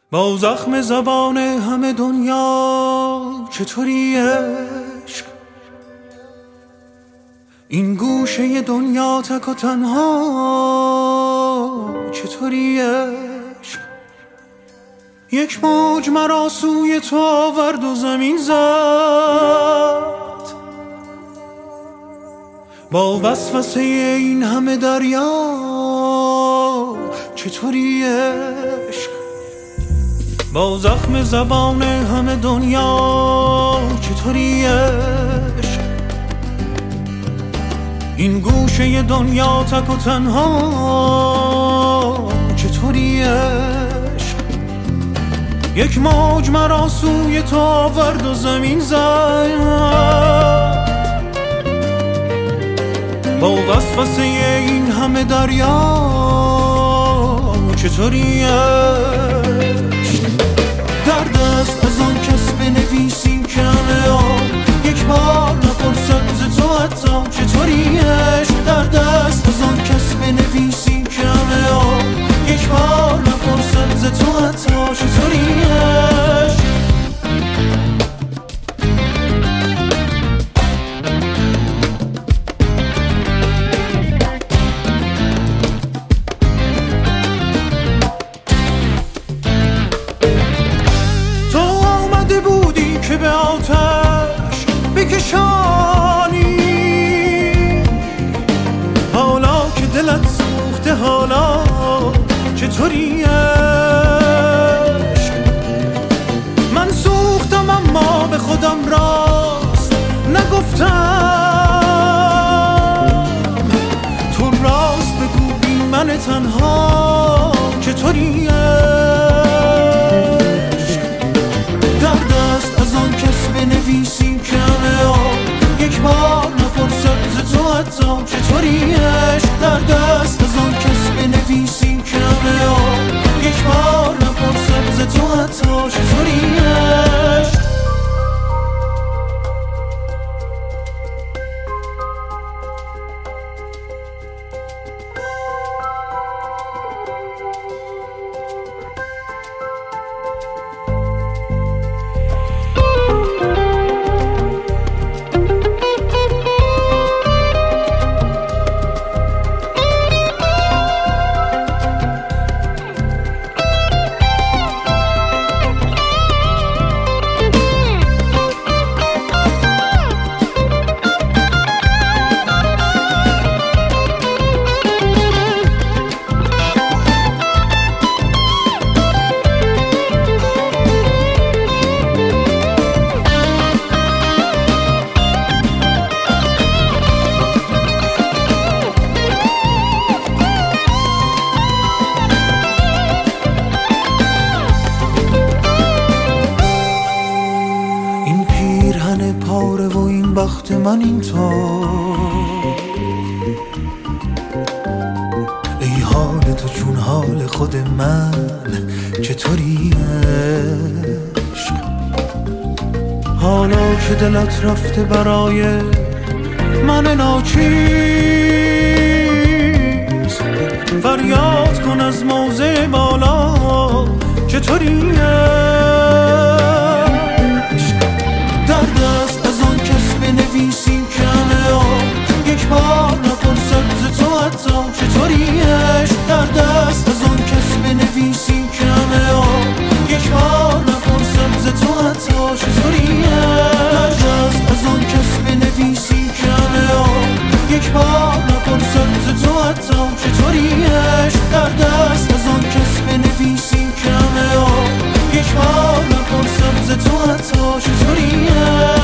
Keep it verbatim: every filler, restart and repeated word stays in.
با زخم زبان همه دنیا چطوری عشق، این گوشه دنیا تک و تنها چطوری عشق. یک موج مرا سوی تو آورد و زمین زد، با وسوسه این همه دریا چطوری عشق. با زخم زبان همه دنیا چطوری عشق، این گوشه دنیا تک و تنها چطوری عشق. یک موج مرا سوی تو آورد و زمین زد، با وسوسه این همه دریا چطوری عشق. درد است از آن کس بنویسی که همه آن یک بار نپرسد ز تو حتی چطوری عشق. درد است از آن کس بنویسی که همه آن یک بار نپرسد ز تو حتی چطوری عشق. که به آتش بکشانی، حالا که دلت سوخته حالا چطوری عشق. من سوختم اما به خودم راست نگفتم، تو راست بگو بی من تنها چطوری عشق. درد است از آن کس بنویسی که همه آن یک بار نپرسد ز تو حتی چطوری عشق. درد است از آن کس بنویسی که همه آن یک بار نپرسد ز تو حتی چطوری عشق. پاره و این بخت من این تو، ای حال تو چون حال خود من چطوری عشق. حالا که دلت رفته برای من ناچیز، فریاد کن از موضع بالا چطوری عشق. درد است از آن کس بنویسی که همه آن یک بار نپرسد ز تو حتی چطوری عشق. درد است از آن کس بنویسی که همه آن یک بار نپرسد ز تو حتی چطوری عشق. درد است از آن کس بنویسی که همه آن یک بار نپرسد ز تو حتی چطوری عشق. درد است از آن کس بنویسی که همه آن یک بار نپرسد ز تو حتی چطوری عشق.